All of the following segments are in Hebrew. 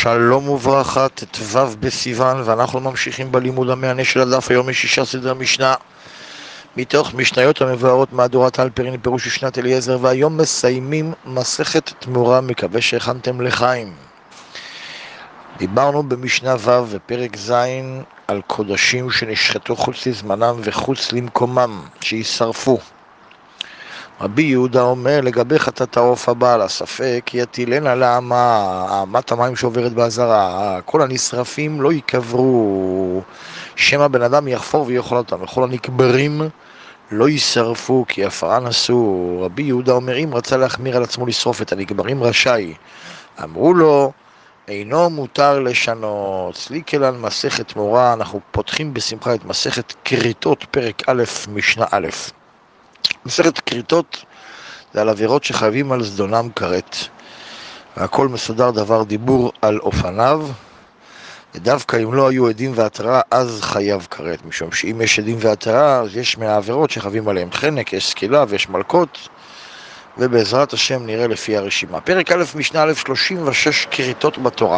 שלום וברכה, ט"ו בסיוון, ואנחנו ממשיכים בלימוד המענה של הדף. היום יש 6 סדרי משנה מתוך משניות המבוארות מהדורת אלפרין פירוש שנת אליעזר, והיום מסיימים מסכת תמורה, מקווה שהכנתם לחיים. דיברנו במשנה ו' בפרק ז' על קודשים שנשחטו חוץ לזמנם וחוץ למקומם, שישרפו. רבי יהודה אומר לגבי חטאת העוף הבעל הספק, יטילנה לעמה, אמת המים שעוברת בעזרה, כל הנשרפים לא יקברו, שמא בן אדם יחפור ויאכל אותם, וכל הנקברים לא ישרפו כי הפרה נשאו. רבי יהודה אומר אם רצה להחמיר על עצמו לשרוף את הנקברים רשאי. אמרו לו אינו מותר לשנות. סליקלן מסכת תמורה, אנחנו פותחים בשמחה את מסכת כריתות פרק א' משנה א'. מסכת כריתות זה על עבירות שחייבים על זדונם כרת, והכל מסודר דבר דיבור על אופניו, ודווקא אם לא היו עדים והתראה אז חייב כרת, משום שאם יש עדים והתראה אז יש מהעבירות שחייבים עליהם חנק, יש סקילה ויש מלכות, ובעזרת השם נראה לפי הרשימה. פרק א' משנה א' 36 כריתות בתורה.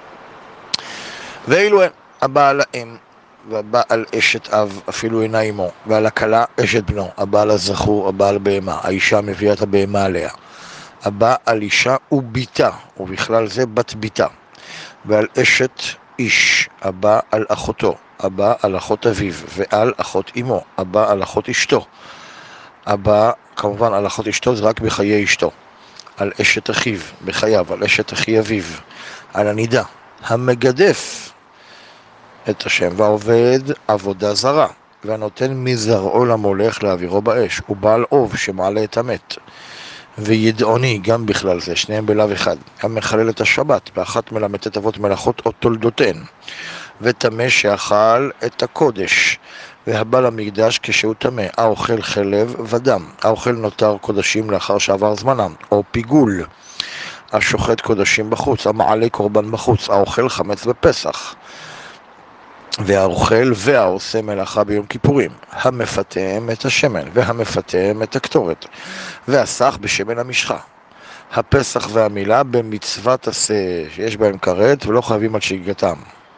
ואילו הם הבעל האם והבעל אשת אב אפילו אינה אמו, ועל הכלה אשת בנו, הבעל הזכור, הבעל בהמה, האישה מביאה את הבהמה עליה, הבעל אישה וביתה, ובכלל זה בת ביתה, ועל אשת איש, הבעל אחותו, הבעל אחות אביו, ועל אחות אמו, הבעל אחות אשתו, כמובן על אחות אשתו זה רק בחיי אשתו, על אשת אחיו בחייו, על אשת אחי אביו, על הנידה, המגדף את השם ועובד עבודה זרה, והנותן מזרעו למולך להעבירו באש, ובעל אוב שמעלה את המת, וידעוני גם בכלל זה, שניהם בלאו אחד, המחלל את השבת, ואחת מלמדת אבות מלאכות או תולדותיהן, וטמא שאכל את הקודש, והבא למקדש כשהוא טמא, האוכל חלב ודם, האוכל נותר קודשים לאחר שעבר זמנם, או פיגול, השוחט קודשים בחוץ, המעלה קורבן בחוץ, האוכל חמץ בפסח, והאוכל והעושה מלאכה ביום כיפורים, המפתם את השמן והמפתם את הקטורת, והסח בשמן המשחה, הפסח והמילה במצוות עשה שיש בהם כרת ולא חייבים על שגיגתם.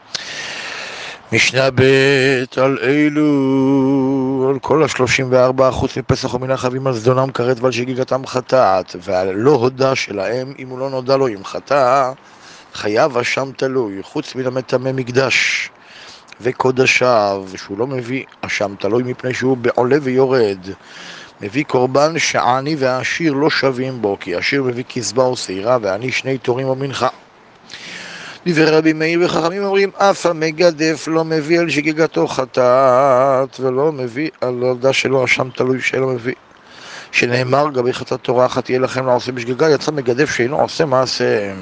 משנה ב' על אלו, על כל 34 חוץ מפסח ומילה חייבים על זדונם כרת ועל שגיגתם חטאת, ועל לא הודע שלהם אם הוא לא נודע לו אם חטא חייב אשם תלוי, חוץ מן המטמא מקדש וקודשיו, שהוא לא מביא אשם תלוי מפני שהוא בעולה ויורד, מביא קורבן שהעני והעשיר לא שווים בו, כי העשיר מביא כסבה או שעירה והעני שני תורים או מנחה. דברי רבי מאיר וחכמים אומרים אף המגדף לא מביא על שגיגתו חטאת ולא מביא על הודע שלו אשם תלוי שלא מביא, שנאמר גבי חטאת תורה אחת תהיה לכם לעושה בשגגה, יצא מגדף שאינו עושה מעשה.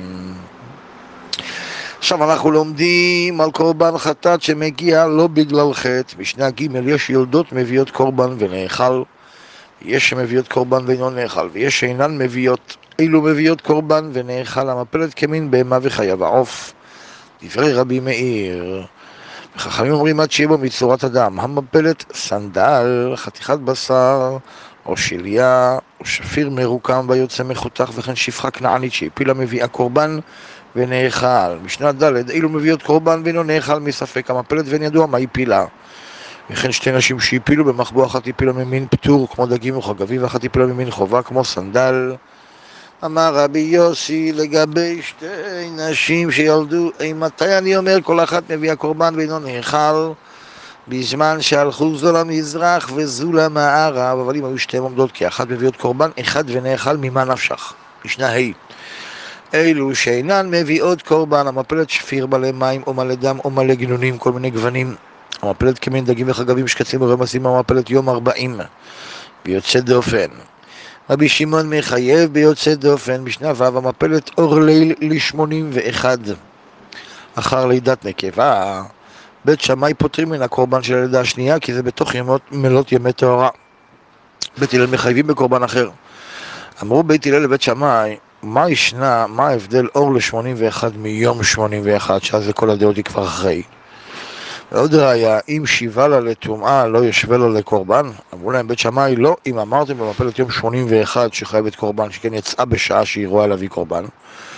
עכשיו אנחנו לומדים על קורבן חטאת שמגיע לא בגלל חטא. משנה ג' יש יולדות מביאות קורבן ונאכל, יש שמביאות קורבן ואינו נאכל, ויש שאינן מביאות, אילו מביאות קורבן ונאכל, המפלת כמין בהמה וחיה ועוף. דברי רבי מאיר וחכמים אומרים עד שיהיה בו מצורת אדם, המפלת סנדל, חתיכת בשר או שליה או שפיר מרוקם ויוצא מחותך, וכן שפחה כנענית שהפילה מביאה קורבן ונאכל. משנה ד' אילו מביאות קורבן ואינו נאכל מספק המפלת ואין ידוע מה הפילה, וכן שתי נשים שהפילו במחבוא, אחת הפילה ממין פטור כמו דגים או חגבים, ואחת הפילה ממין חובה כמו סנדל. אמר רבי יוסי לגבי שתי נשים שילדו, מתי אני אומר כל אחת מביאה קורבן ואינו נאכל? בזמן שהלכו זו למזרח וזו למערב, אבל אם היו שתיהן עומדות כי אחת מביאות קורבן אחד ונאכל, ממה נפשך? משנה ה' אלו שאינן מביאות קורבן, המפלת שפיר מלא מים או מלא דם או מלא גנונים, כל מיני גוונים, המפלת כמין דגים וחגבים שקצים ורמסים, המפלת יום 40 ביוצא דופן. רבי שמעון מחייב ביוצא דופן. משנה ו' המפלת אור ליל ל81 אחר לידת נקבה. בית שמאי פותרים מן הקורבן של הלידה השנייה כי זה בתוך מלות ימי טהרה. בית הלל מחייבים בקורבן אחר. אמרו בית הלל לבית שמאי מה ההבדל אור ל81 מיום 81 שאז לכל הדעות היא כבר אחרי. ועוד ראיה, אם שיבה לה לטומאה לא ישווה לה לקורבן. אמרו להם בית שמאי לא, אם אמרתם במפלת יום 81 שחייבת קורבן, שכן יצאה בשעה שהיא רואה להביא קורבן,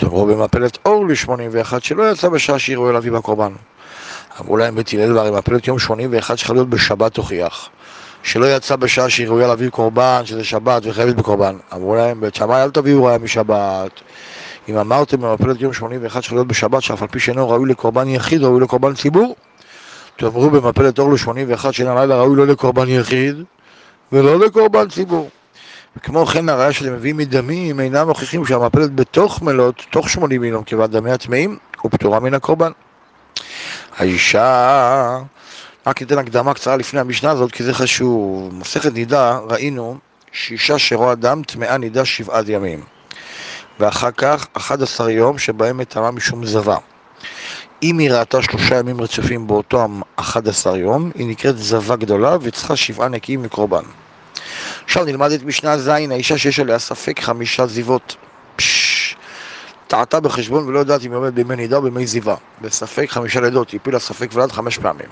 תאמרו במפלת אור ל-81 שלא יצא בשעה שיראו אל אביו הקורבן. אמרו להם בית הלל, והרי מפלת יום 81 שחייב להיות בשבת תוכיח. שלא יצא בשעה שיראו אל אביו קורבן, שזה שבת וחייבת בקורבן. אמרו להם בית שמאי אל תביאו ראיה משבת. אם אמרתם במפלת יום 81 שחייב להיות בשבת, שאף על פי שאינו ראוי לקורבן יחיד, ראוי לקורבן ציבור, תאמרו במפלת אור ל-81 שאין הלילה ראוי לא לקורבן יחיד ולא לקורבן ציבור. וכמו כן הראיה שאתם מביאים מדמים אינם מוכיחים שהמפלת בתוך מלות, תוך 80 יום כיוון דמי הטמאים, ופטורה מן הקורבן. האישה, רק ניתן הקדמה קצרה לפני המשנה הזאת כי זה חשוב. מסכת נידה ראינו שאישה שרואה דם טמאה נידה 7 ימים, ואחר כך 11 יום שבהם מטמאה משום זבה. אם היא ראתה 3 ימים רצופים באותו 11 יום, היא נקראת זבה גדולה וצריכה 7 נקיים מקורבן. עכשיו נלמד את משנה זין, האישה שיש עליה ספק 5 זיוות. טעתה בחשבון ולא יודעת אם היא עומדת בימי נידה או בימי זיווה. בספק 5 לידות, היא הפילה ספק ולד 5 פעמים.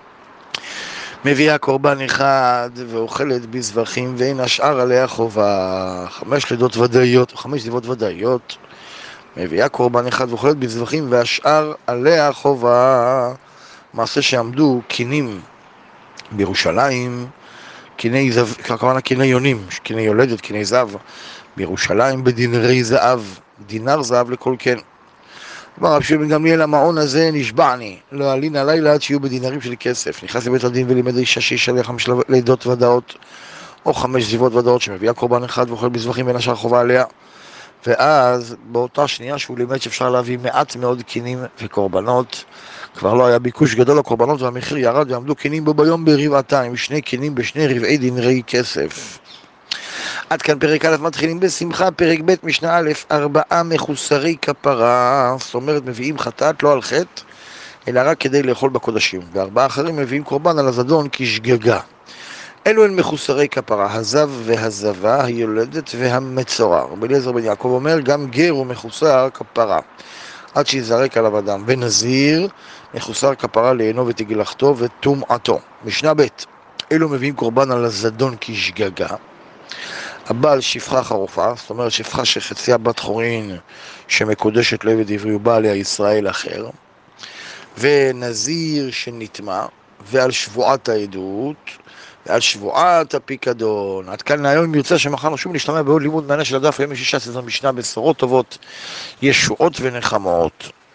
מביאה קורבן אחד ואוכלת בזבחים ואין השאר עליה חובה. 5 לידות ודאיות, 5 זיוות ודאיות. מביאה קורבן אחד ואוכלת בזבחים והשאר עליה חובה. מעשה שעמדו קינים בירושלים, קיני זב, כמובן קיני יונים, קיני יולדת, קיני זב, בירושלים בדינרי זהב, דינר זהב לכל כן. אמר רב שמעון בן גמליאל, המעון הזה נשבעני, לא אלין הלילה עד שיהיו בדינרים של כסף. נכנס לבית הדין ולימד אישה שיש עליה 5 לידות ודאות, או 5 זיוות ודאות, שמביאה קורבן אחד ואוכל בזבחים ואין השאר חובה עליה. ואז באותה שנייה שהוא לימד שאפשר להביא מעט מאוד קינים וקורבנות, כבר לא היה ביקוש גדול לקורבנות והמחיר ירד ועמדו קינים בו ביום ברבעתיים, 2 קינים בשני רבעי דינרי כסף. עד כאן פרק א', מתחילים בשמחה. פרק ב', משנה א', 4 מחוסרי כפרה, זאת אומרת מביאים חטאת לא על חטא אלא רק כדי לאכול בקודשים, ו4 אחרים מביאים קורבן על הזדון כשגגה. אלו הן מחוסרי כפרה, הזב והזבה, היולדת והמצורע. רבי אליעזר בן יעקב אומר, גם גר הוא מחוסר כפרה עד שיזרק עליו אדם, ונזיר מחוסר כפרה לעינו ותגלחתו וטומאתו. משנה ב', אלו מביאים קורבן על הזדון כשגגה. הבעל שפחה חרופה, זאת אומרת שפחה שחציה בת חורין שמקודשת לעבד עברי ובא עליה ישראל אחר, ונזיר שנטמא, ועל שבועת העדות, ועל שבועת הפיקדון. עד כאן להיום, אם ירצה שמחר נשוב להשתמע בעוד לימוד מענה של הדף, היום יש 16 משנה בשורות טובות, ישועות ונחמות.